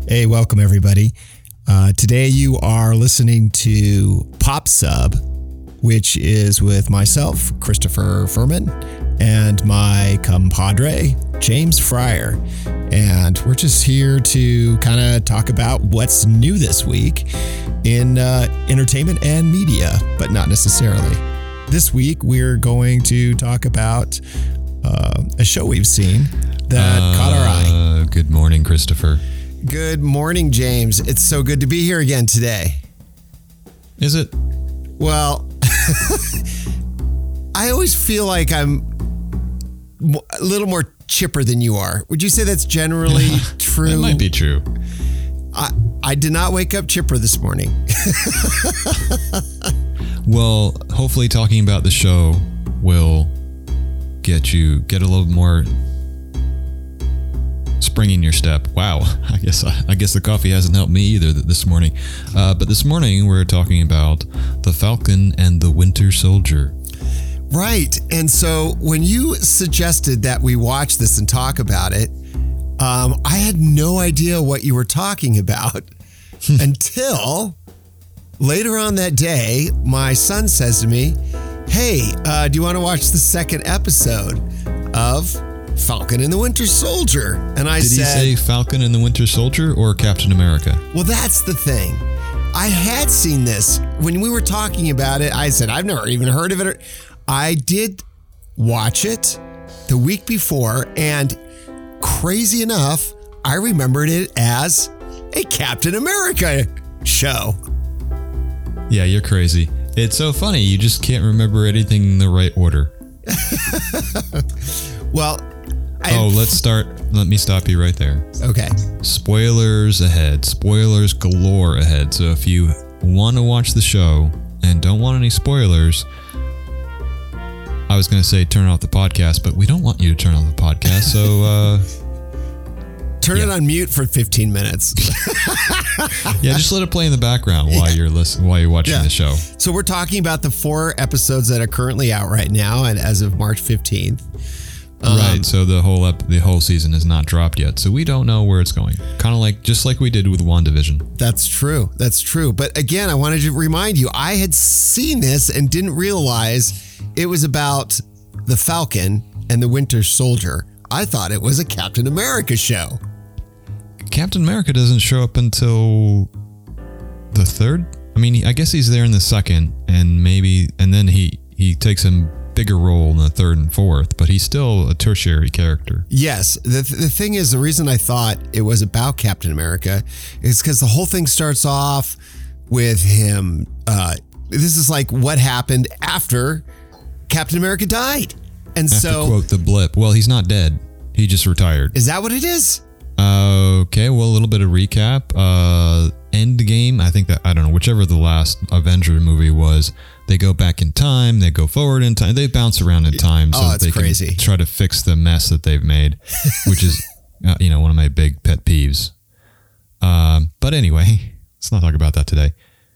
Hey, welcome everybody. Today you are listening to Pop Sub, which is with myself, Christopher Furman, and my compadre, James Fryer. And we're just here to kind of talk about what's new this week in entertainment and media, but not necessarily. This week, we're going to talk about a show we've seen that caught our eye. Good morning, Christopher. Good morning, James. It's so good to be here again today. Is it? Well, I always feel like I'm a little more chipper than you are. Would you say that's generally true? That might be true. I did not wake up chipper this morning. Well, hopefully talking about the show will get a little more spring in your step. Wow. I guess the coffee hasn't helped me either this morning. But this morning we're talking about The Falcon and the Winter Soldier. Right. And so when you suggested that we watch this and talk about it, I had no idea what you were talking about until later on that day, my son says to me, hey, do you want to watch the second episode of Falcon and the Winter Soldier? And I said... Did he say Falcon and the Winter Soldier or Captain America? Well, that's the thing. I had seen this. When we were talking about it, I said, I've never even heard of it. I did watch it the week before, and crazy enough, I remembered it as a Captain America show. Yeah, you're crazy. It's so funny. You just can't remember anything in the right order. Well, let's start. Let me stop you right there. Okay. Spoilers ahead. Spoilers galore ahead. So if you want to watch the show and don't want any spoilers, I was going to say turn off the podcast, but we don't want you to turn off the podcast. So turn it on mute for 15 minutes. Yeah, just let it play in the background while you're watching the show. So we're talking about the 4 episodes that are currently out right now, and as of March 15th. Right. So the whole season has not dropped yet, so we don't know where it's going. Kind of just like we did with WandaVision. That's true. But again, I wanted to remind you, I had seen this and didn't realize it was about the Falcon and the Winter Soldier. I thought it was a Captain America show. Captain America doesn't show up until the 3rd. I mean, I guess he's there in the 2nd, and then he takes a bigger role in the 3rd and 4th, but he's still a tertiary character. Yes. The thing is, the reason I thought it was about Captain America is because the whole thing starts off with him. This is like what happened after Captain America died. And to quote the blip, well, he's not dead. He just retired. Is that what it is? Okay, well, a little bit of recap. Endgame, I don't know, whichever the last Avenger movie was, they go back in time, they go forward in time, they bounce around in time so that they can try to fix the mess that they've made, which is, one of my big pet peeves. But anyway, let's not talk about that today.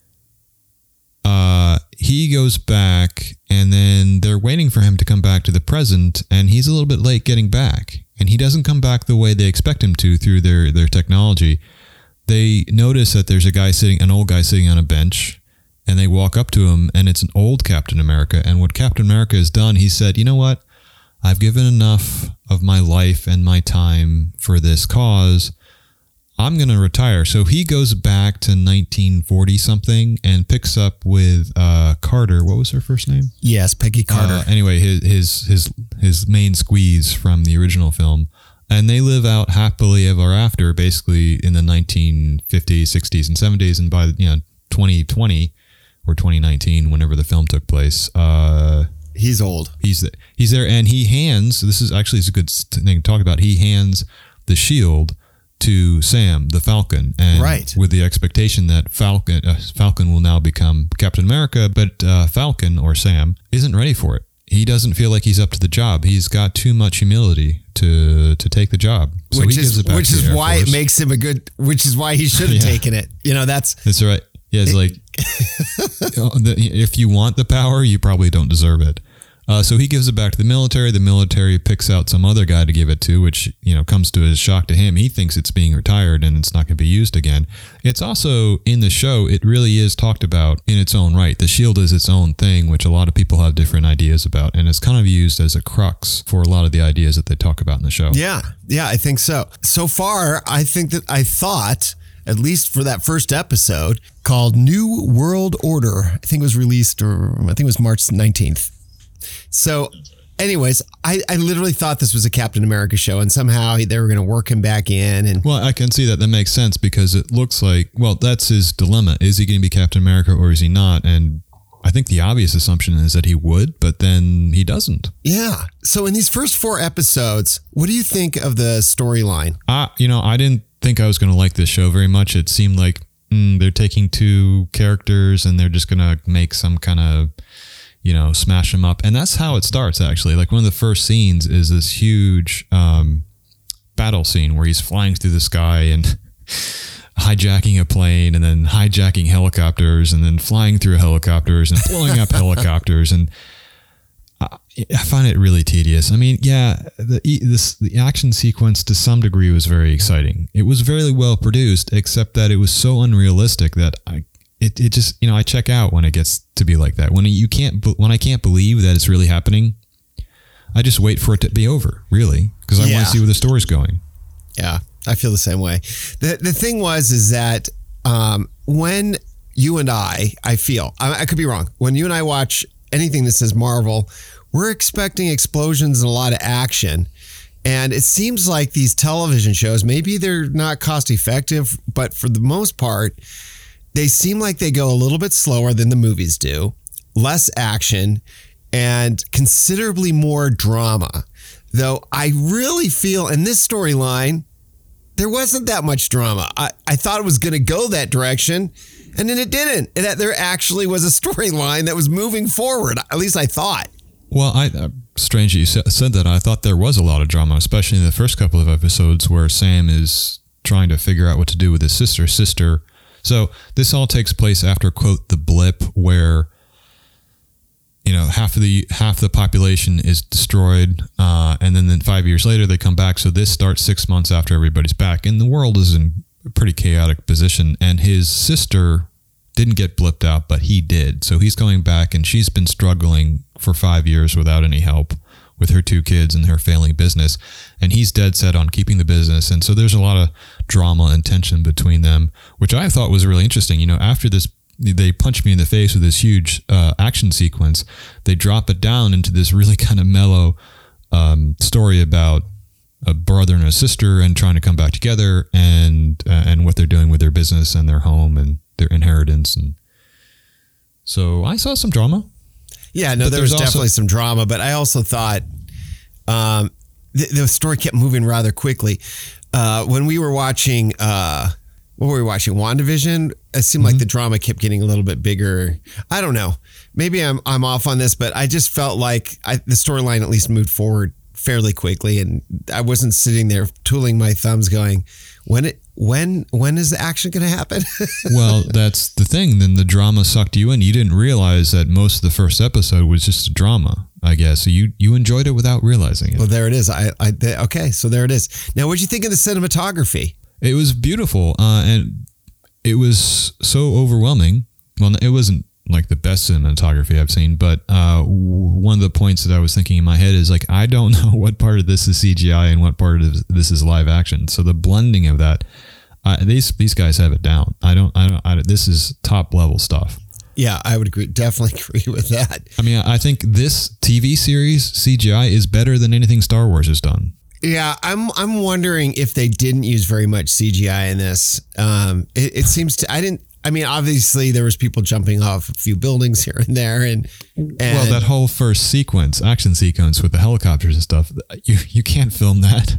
He goes back, and then they're waiting for him to come back to the present, and he's a little bit late getting back. And he doesn't come back the way they expect him to through their technology. They notice that there's an old guy sitting on a bench, and they walk up to him, and it's an old Captain America. And what Captain America has done, he said, you know what? I've given enough of my life and my time for this cause. I'm going to retire. So he goes back to 1940 something and picks up with Carter. What was her first name? Yes, Peggy Carter. Anyway, his main squeeze from the original film, and they live out happily ever after, basically in the 1950s, 60s, and 70s. And by 2020 or 2019, whenever the film took place, he's old. He's there, and he hands. This is actually a good thing to talk about. He hands the shield to Sam, the Falcon, and with the expectation that Falcon will now become Captain America, but Falcon, or Sam, isn't ready for it. He doesn't feel like he's up to the job. He's got too much humility to take the job. So which is why it makes him which is why he should have taken it. That's right. Yeah, it's like, if you want the power, you probably don't deserve it. So he gives it back to the military. The military picks out some other guy to give it to, which, comes to a shock to him. He thinks it's being retired and it's not going to be used again. It's also in the show, it really is talked about in its own right. The shield is its own thing, which a lot of people have different ideas about. And it's kind of used as a crux for a lot of the ideas that they talk about in the show. Yeah, I think so. So far, I thought, at least for that first episode, called New World Order, I think it was released, March 19th. So anyways, I literally thought this was a Captain America show, and somehow they were going to work him back in. And well, I can see that makes sense, because it looks like, well, that's his dilemma. Is he going to be Captain America or is he not? And I think the obvious assumption is that he would, but then he doesn't. Yeah. So in these first 4 episodes, what do you think of the storyline? I didn't think I was going to like this show very much. It seemed like they're taking 2 characters and they're just going to make some kind of, smash them up. And that's how it starts, actually. Like, one of the first scenes is this huge battle scene where he's flying through the sky and hijacking a plane, and then hijacking helicopters, and then flying through helicopters and blowing up helicopters. And I find it really tedious. I mean, yeah, the action sequence to some degree was very exciting. It was very well produced, except that it was so unrealistic that it just, I check out when it gets to be like that. When I can't believe that it's really happening, I just wait for it to be over, really, because I want to see where the story's going. Yeah, I feel the same way. The thing is that when you and I feel, I could be wrong, when you and I watch anything that says Marvel, we're expecting explosions and a lot of action. And it seems like these television shows, maybe they're not cost effective, but for the most part, they seem like they go a little bit slower than the movies do, less action, and considerably more drama. Though I really feel in this storyline, there wasn't that much drama. I thought it was going to go that direction, and then it didn't. There actually was a storyline that was moving forward. At least I thought. Well, strange that you said that. I thought there was a lot of drama, especially in the first couple of episodes where Sam is trying to figure out what to do with his sister. So this all takes place after, quote, the blip, where half the population is destroyed, and then 5 years later they come back. So this starts 6 months after everybody's back, and the world is in a pretty chaotic position. And his sister didn't get blipped out, but he did. So he's going back, and she's been struggling for 5 years without any help with her 2 kids and her failing business. And he's dead set on keeping the business. And so there's a lot of drama and tension between them, which I thought was really interesting. After this, they punch me in the face with this huge action sequence. They drop it down into this really kind of mellow story about a brother and a sister and trying to come back together, and what they're doing with their business and their home and their inheritance. And so I saw some drama. Yeah, no, there was definitely some drama, but I also thought the story kept moving rather quickly. When we were watching, what were we watching? WandaVision? It seemed like the drama kept getting a little bit bigger. I don't know. Maybe I'm off on this, but I just felt like the storyline at least moved forward fairly quickly, and I wasn't sitting there twiddling my thumbs going, when is the action going to happen? Well, that's the thing. Then the drama sucked you in. You didn't realize that most of the first episode was just a drama, I guess. So you enjoyed it without realizing it. Well, there it is. Okay, so there it is. Now, what'd you think of the cinematography? It was beautiful, and it was so overwhelming. Well, it wasn't like the best cinematography I've seen, but one of the points that I was thinking in my head is like, I don't know what part of this is CGI and what part of this is live action. So the blending of that, these guys have it down. This is top level stuff. Yeah, I would definitely agree with that. I mean, I think this TV series CGI is better than anything Star Wars has done. Yeah, I'm wondering if they didn't use very much CGI in this. It seems to. I mean, obviously there was people jumping off a few buildings here and there, and well, that whole first action sequence with the helicopters and stuff, you can't film that.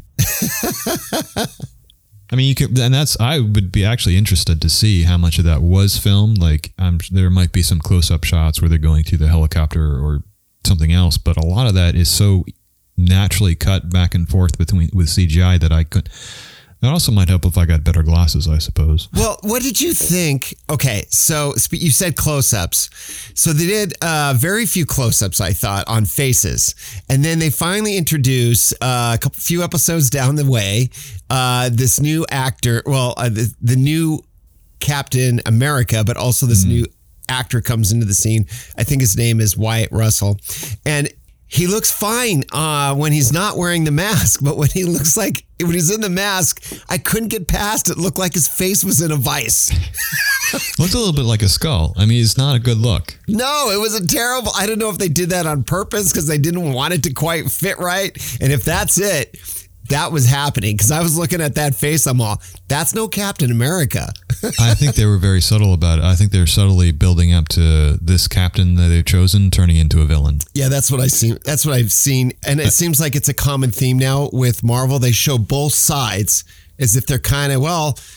I mean, you could, and I would be actually interested to see how much of that was filmed. Like, there might be some close-up shots where they're going through the helicopter or something else, but a lot of that is so naturally cut back and forth with CGI that It also might help if I got better glasses, I suppose. Well, what did you think? Okay, so you said close-ups. So they did very few close-ups, I thought, on faces. And then they finally introduce a few episodes down the way, this new actor, the new Captain America, but also this new actor comes into the scene. I think his name is Wyatt Russell. And he looks fine when he's not wearing the mask, but when he's in the mask, I couldn't get past it. Looked like his face was in a vice. Looks a little bit like a skull. I mean, it's not a good look. No, it was a terrible. I don't know if they did that on purpose because they didn't want it to quite fit right. And if that's it, that was happening because I was looking at that face. I'm all, that's no Captain America. I think they were very subtle about it. I think they're subtly building up to this captain that they've chosen turning into a villain. Yeah, that's what I've seen. And it seems like it's a common theme now with Marvel. They show both sides as if they're kind of,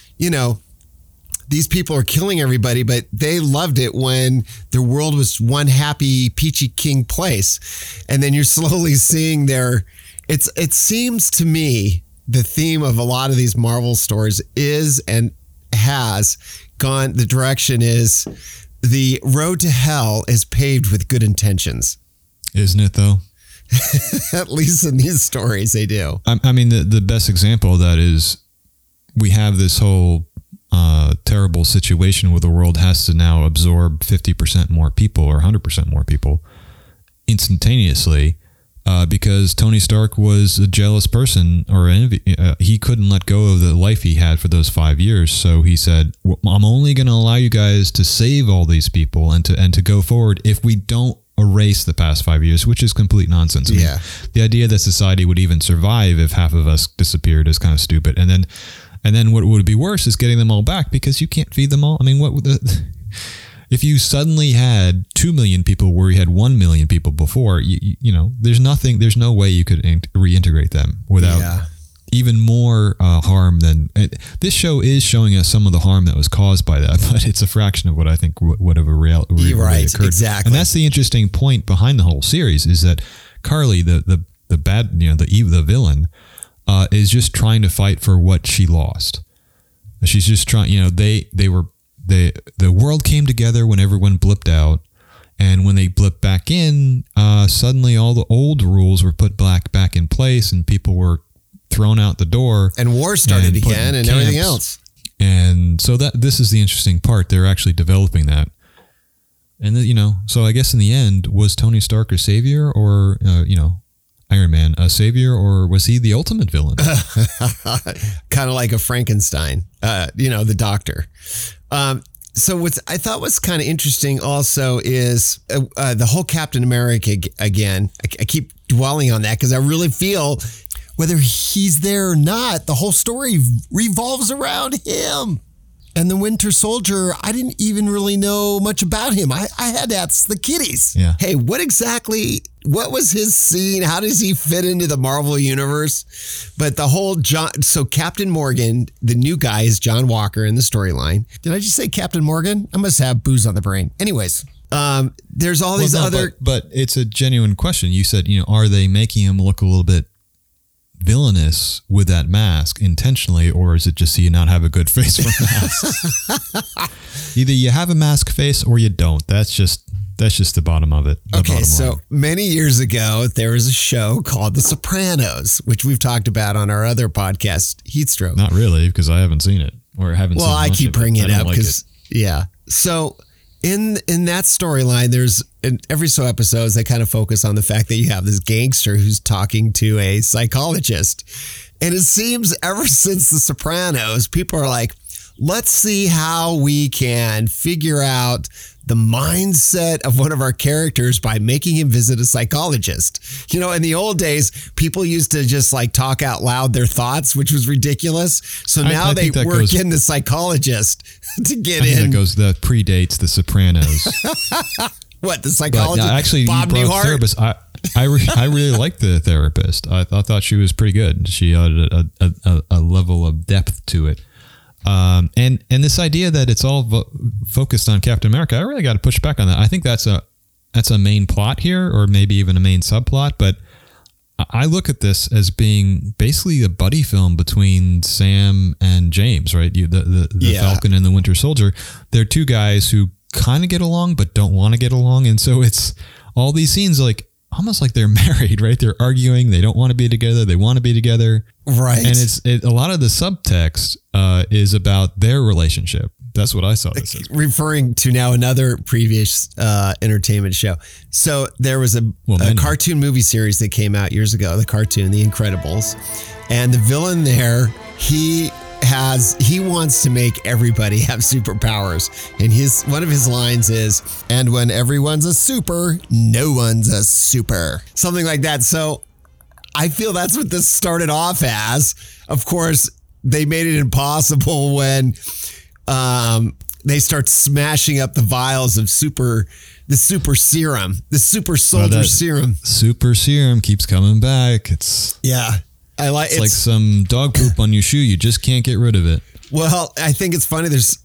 these people are killing everybody, but they loved it when their world was one happy, peachy king place. And then you're slowly seeing it seems to me the theme of a lot of these Marvel stories is and has gone, the direction is the road to hell is paved with good intentions. Isn't it though? At least in these stories they do. I mean, the best example of that is we have this whole terrible situation where the world has to now absorb 50% more people or 100% more people instantaneously. Because Tony Stark was a jealous person, or he couldn't let go of the life he had for those 5 years. So he said, "I'm only going to allow you guys to save all these people and to go forward if we don't erase the past 5 years," which is complete nonsense. I mean, the idea that society would even survive if half of us disappeared is kind of stupid. And then what would be worse is getting them all back because you can't feed them all. I mean, if you suddenly had 2 million people where you had 1 million people before, there's no way you could reintegrate them without even more harm than this show is showing us some of the harm that was caused by that, but it's a fraction of what I think would have really occurred. Exactly. And that's the interesting point behind the whole series is that Carly, the bad, the villain, is just trying to fight for what she lost. She's just trying, the world came together when everyone blipped out, and when they blipped back in, suddenly all the old rules were put back in place, and people were thrown out the door, and war started again, and everything else. And so this is the interesting part. They're actually developing that, and so I guess in the end, was Tony Stark a savior, or Iron Man a savior, or was he the ultimate villain? Kind of like a Frankenstein, the doctor. So what I thought was kind of interesting also is the whole Captain America again. I keep dwelling on that because I really feel whether he's there or not, the whole story revolves around him. And the Winter Soldier, I didn't even really know much about him. I had to ask the kiddies. Yeah. Hey, what was his scene? How does he fit into the Marvel universe? But the whole so Captain Morgan, the new guy is John Walker in the storyline. Did I just say Captain Morgan? I must have booze on the brain. Anyways, there's all these other... But it's a genuine question. You said, are they making him look a little bit villainous with that mask intentionally, or is it just so you not have a good face for masks? Either you have a mask face or you don't. That's just the bottom of it. Okay, so many years ago, there was a show called The Sopranos, which we've talked about on our other podcast, Heatstroke. Not really, because I haven't seen it or haven't seen it. Well, I keep bringing it up because, So in that storyline, there's in every so episodes, they kind of focus on the fact that you have this gangster who's talking to a psychologist. And it seems ever since The Sopranos, people are like, let's see how we can figure out the mindset of one of our characters by making him visit a psychologist. In the old days, people used to just like talk out loud their thoughts, which was ridiculous. So now they work in the psychologist to get in. That predates The Sopranos. What, the psychologist? Actually, Bob you brought Newhart? Therapist. I really liked the therapist. I thought she was pretty good. She had a level of depth to it. And this idea that it's all focused on Captain America, I really got to push back on that. I think that's a main plot here, or maybe even a main subplot. But I look at this as being basically a buddy film between Sam and James, right? The Falcon and the Winter Soldier. They're two guys who kind of get along, but don't want to get along. And so it's all these scenes like almost like they're married, right? They're arguing. They don't want to be together. They want to be together. Right. And a lot of the subtext is about their relationship. That's what I saw this as. Referring to now another previous entertainment show. So there was a cartoon movie series that came out years ago, The Incredibles. And the villain there, he wants to make everybody have superpowers. And one of his lines is, and when everyone's a super, no one's a super. Something like that. So I feel that's what this started off as. Of course, they made it impossible when they start smashing up the vials of the super serum, the super soldier serum. Super serum keeps coming back. It's like some dog poop on your shoe. You just can't get rid of it. Well, I think it's funny. That's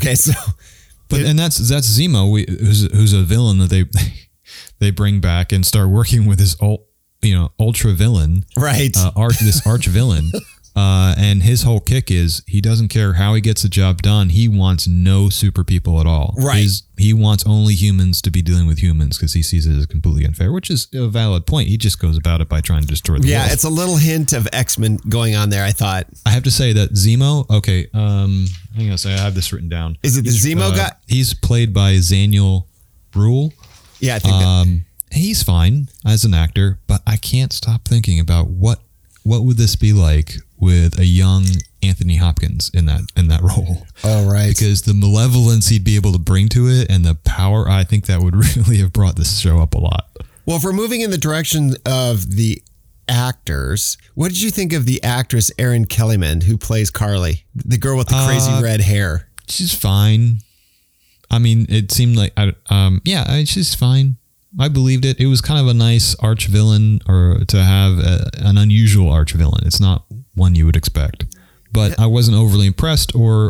Zemo, who's a villain that they bring back and start working with this ultra villain, right? This arch villain. And his whole kick is he doesn't care how he gets the job done. He wants no super people at all. Right. He wants only humans to be dealing with humans because he sees it as completely unfair, which is a valid point. He just goes about it by trying to destroy the world. Yeah, it's a little hint of X-Men going on there, I thought. I have to say that Zemo, okay, hang on a second, I have this written down. Is it the Zemo guy? He's played by Zaniel Brule. Yeah, I think he's fine as an actor, but I can't stop thinking about what would this be like with a young Anthony Hopkins in that role. Oh, right. Because the malevolence he'd be able to bring to it and the power, I think that would really have brought this show up a lot. Well, if we're moving in the direction of the actors, what did you think of the actress Erin Kellyman who plays Carly, the girl with the crazy red hair? She's fine. I mean, it seemed like, she's fine. I believed it. It was kind of a nice arch villain, or to have an unusual arch villain. It's not one you would expect, but I wasn't overly impressed, or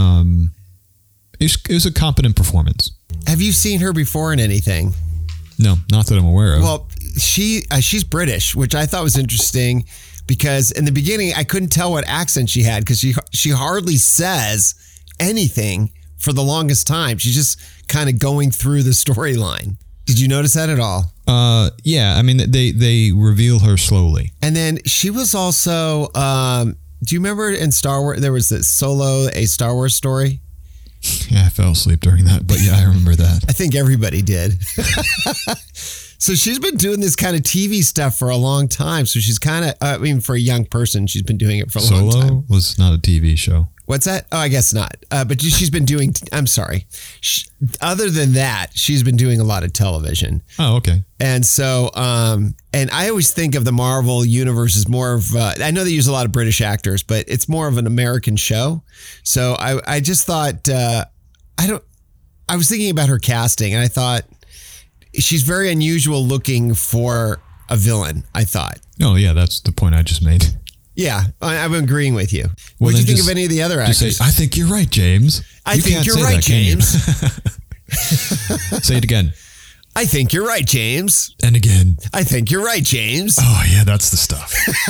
it was a competent performance. Have you seen her before in anything? No, not that I'm aware of. Well, she's British, which I thought was interesting because in the beginning I couldn't tell what accent she had because she hardly says anything for the longest time. She's just kind of going through the storyline. Did you notice that at all? Yeah. I mean, they reveal her slowly. And then she was also, do you remember in Star Wars, there was this Solo, a Star Wars story? Yeah, I fell asleep during that, but yeah, I remember that. I think everybody did. So she's been doing this kind of TV stuff for a long time. So she's kind of, for a young person, she's been doing it for a long time. Solo was not a TV show. What's that? Oh, I guess not. But she's been doing, I'm sorry. Other than that, she's been doing a lot of television. Oh, okay. And so, and I always think of the Marvel universe as more of, I know they use a lot of British actors, but it's more of an American show. So I just thought, I was thinking about her casting and I thought she's very unusual looking for a villain, I thought. Oh, yeah, that's the point I just made. Yeah, I'm agreeing with you. Well, what do you think of any of the other actors? Say, I think you're right, James. I think you're right, James. Say it again. I think you're right, James. And again. I think you're right, James. Oh, yeah, that's the stuff.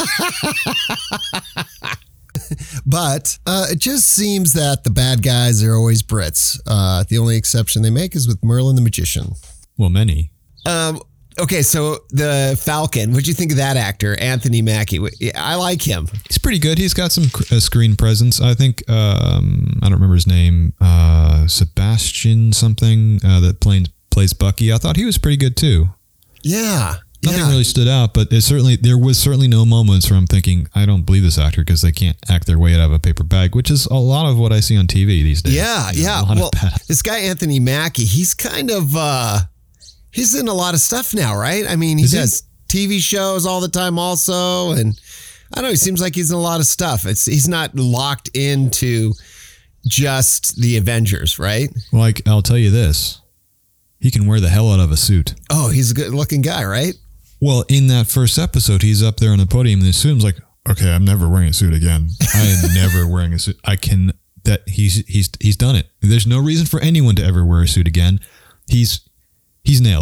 But it just seems that the bad guys are always Brits. The only exception they make is with Merlin the Magician. Well, many. Okay, so the Falcon, what'd you think of that actor, Anthony Mackie? I like him. He's pretty good. He's got some screen presence. I think, I don't remember his name, Sebastian something, that plays Bucky. I thought he was pretty good too. Yeah. Nothing really stood out, but there was certainly no moments where I'm thinking, I don't believe this actor because they can't act their way out of a paper bag, which is a lot of what I see on TV these days. Yeah, Well, this guy, Anthony Mackie, he's kind of... he's in a lot of stuff now, right? I mean, he does TV shows all the time also. And I don't know, he seems like he's in a lot of stuff. He's not locked into just the Avengers, right? Well, I'll tell you this. He can wear the hell out of a suit. Oh, he's a good looking guy, right? Well, in that first episode, he's up there on the podium and the suit's like, okay, I'm never wearing a suit again. I am never wearing a suit. He's done it. There's no reason for anyone to ever wear a suit again. He's nailed it.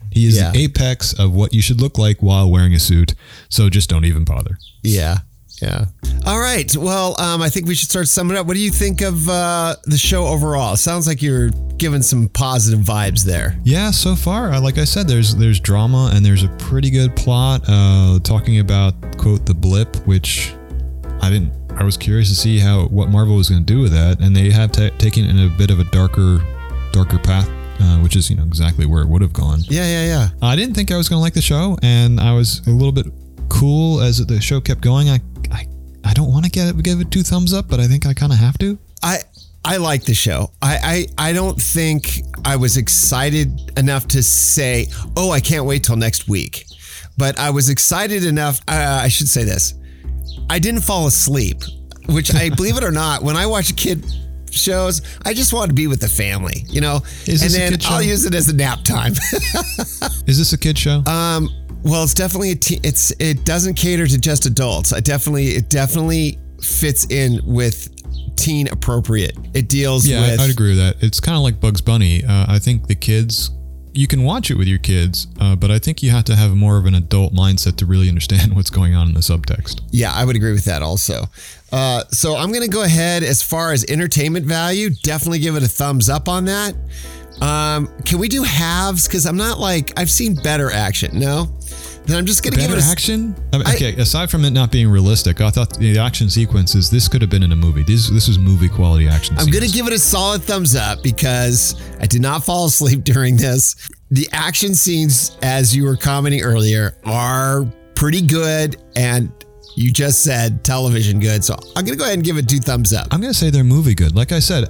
He is the apex of what you should look like while wearing a suit. So just don't even bother. Yeah. Yeah. All right. Well, I think we should start summing up. What do you think of the show overall? Sounds like you're giving some positive vibes there. Yeah, so far, like I said, there's drama and there's a pretty good plot. Talking about, quote, the blip, which I was curious to see what Marvel was going to do with that, and they have taken it in a bit of a darker path, which is exactly where it would have gone. Yeah. I didn't think I was going to like the show, and I was a little bit cool as the show kept going. I don't want to give it 2 thumbs up, but I think I kind of have to. I like the show. I don't think I was excited enough to say, oh, I can't wait till next week. But I was excited enough. I should say this. I didn't fall asleep, which I believe it or not, when I watch kid shows, I just want to be with the family, and then I'll use it as a nap time. Is this a kid show? Well, it's definitely it doesn't cater to just adults. It definitely fits in with teen appropriate. It deals with... Yeah, I'd agree with that. It's kind of like Bugs Bunny. I think the kids, you can watch it with your kids, but I think you have to have more of an adult mindset to really understand what's going on in the subtext. Yeah, I would agree with that also. So I'm going to go ahead as far as entertainment value, definitely give it a thumbs up on that. Can we do halves? Because I'm not I've seen better action. No? Then I'm just going to give it action. Okay, aside from it not being realistic, I thought the action sequences, this could have been in a movie. This was movie quality action. I'm going to give it a solid thumbs up because I did not fall asleep during this. The action scenes, as you were commenting earlier, are pretty good, and you just said television good. So I'm going to go ahead and give it 2 thumbs up. I'm going to say they're movie good. Like I said,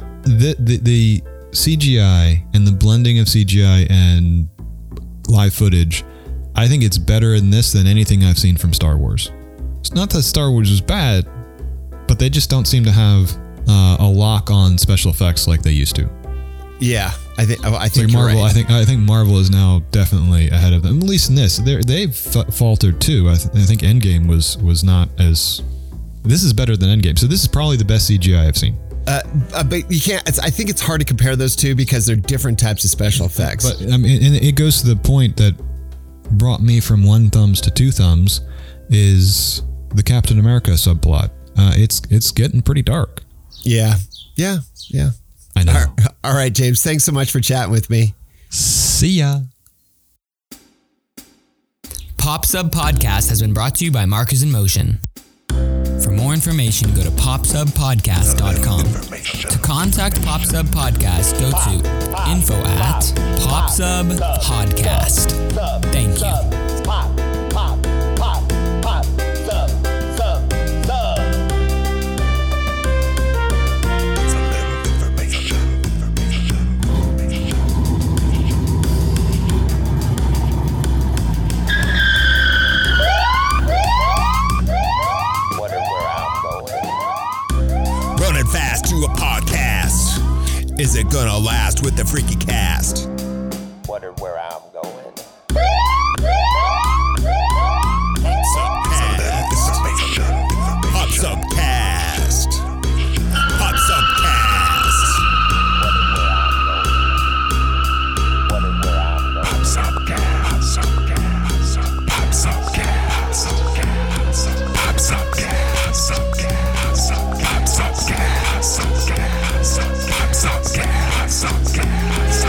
the CGI and the blending of CGI and live footage, I think it's better in this than anything I've seen from Star Wars. It's not that Star Wars is bad, but they just don't seem to have a lock on special effects like they used to. Yeah, I think like Marvel. Right. I think Marvel is now definitely ahead of them. At least in this, they've faltered too. I think Endgame was not as. This is better than Endgame, so this is probably the best CGI I've seen. But you can't. I think it's hard to compare those two because they're different types of special effects. But and it goes to the point that brought me from 1 thumbs to 2 thumbs is the Captain America subplot. It's getting pretty dark. Yeah. I know. All right, James. Thanks so much for chatting with me. See ya. Pop Sub Podcast has been brought to you by Markers in Motion. For more information, go to popsubpodcast.com. To contact Pop Sub Podcast, go to info@popsubpodcast. Thank you. Running fast to a podcast. Is it gonna last with the freaky cast? Wonder where I'm going. Pops Up Cast. Pops Up Cast. Wonder where I'm going. Pops Up Cast. Pops Up Cast. Pops Up Cast. Pops Up Cast. Pops Up Cast.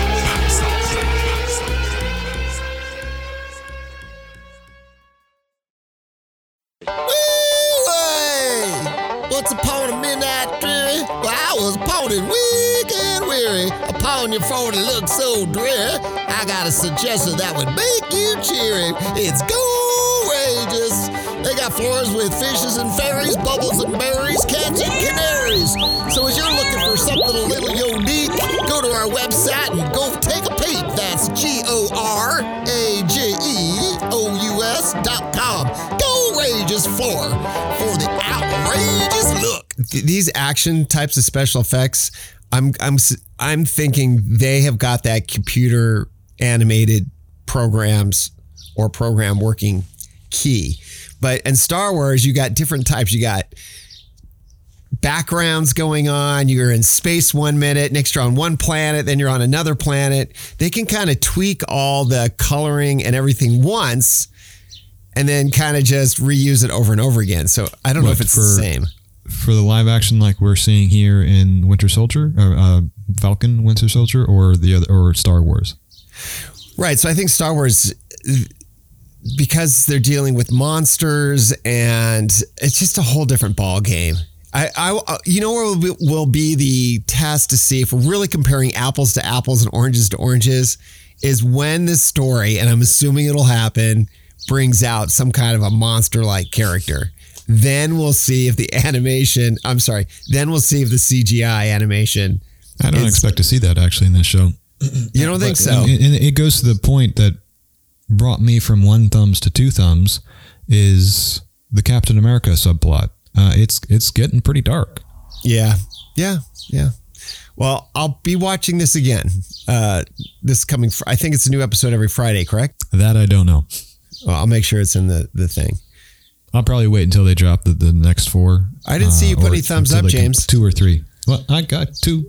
Once upon a midnight dreary, well, I was pounding weak and weary. Upon your 40 look so dreary, I got a suggestion that would make you cheery. It's Go-rageous. They got floors with fishes and fairies, bubbles and berries, cats and canaries. So as you're looking for something a little unique, go to our website and go take a peek. That's GORAGEOUS.com. Go-rageous floor for the outrageous look. These action types of special effects, I'm thinking they have got that computer animated programs or program working key. But in Star Wars, you got different types. You got backgrounds going on. You're in space 1 minute, next you're on one planet, then you're on another planet. They can kind of tweak all the coloring and everything once and then kind of just reuse it over and over again. So I don't know if it's the same. For the live action like we're seeing here in Winter Soldier, or Falcon Winter Soldier, or the other, or Star Wars. Right. So I think Star Wars, because they're dealing with monsters and it's just a whole different ball game. You know where will be the test to see if we're really comparing apples to apples and oranges to oranges is when this story, and I'm assuming it'll happen, brings out some kind of a monster-like character. Then we'll see if the then we'll see if the CGI animation. I don't expect to see that actually in this show. You don't think so? And it goes to the point that brought me from one thumbs to two thumbs is the Captain America subplot. It's getting pretty dark. Yeah. Well, I'll be watching this again. This coming, I think it's a new episode every Friday, correct? That I don't know. Well, I'll make sure it's in the thing. I'll probably wait until they drop the next 4. I didn't see you put any thumbs up, James. 2 or 3. Well, I got 2.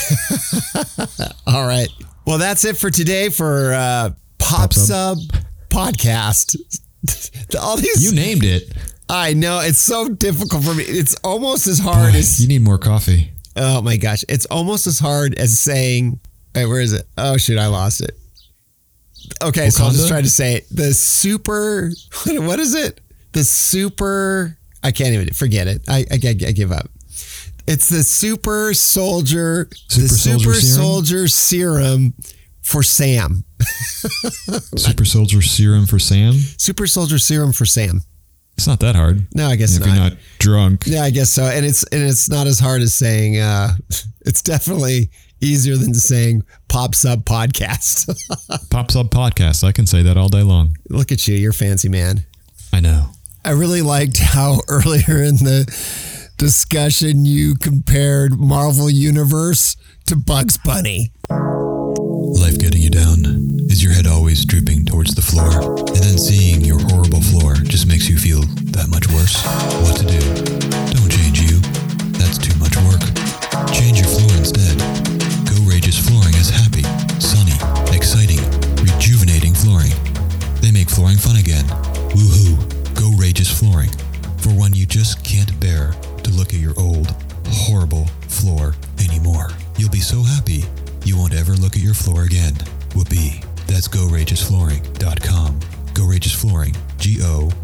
All right. Well, that's it for today for Pop Sub Podcast. All these, you named it. I know. It's so difficult for me. It's almost as hard as... You need more coffee. Oh, my gosh. It's almost as hard as saying... Wait, where is it? Oh, shoot. I lost it. Okay, Wakanda? so I'll just try to say it. The super... What is it? The super... I can't even... Forget it. I give up. It's the super soldier... soldier serum for Sam. Super soldier serum for Sam? Super soldier serum for Sam. It's not that hard. No, I guess if not. If you're not drunk. Yeah, I guess so. And it's not as hard as saying... it's definitely easier than saying Pop Sub Podcast. Pop Sub Podcast. I can say that all day long. Look at you. You're fancy, man. I know. I really liked how earlier in the discussion you compared Marvel Universe to Bugs Bunny. Life getting you down? Is your head always drooping towards the floor? And then seeing your horrible floor just makes you feel that much worse? What to do? Don't change you. That's too much work. Change your floor instead. Go Rageous Flooring is happy, sunny, exciting, rejuvenating flooring. They make flooring fun again. Woohoo! Go Rageous Flooring. For one you just can't bear to look at your old, horrible floor anymore. You'll be so happy you won't ever look at your floor again. Whoopee. That's GoRageousFlooring.com. Go Rageous Flooring. GoRageousFlooring.com.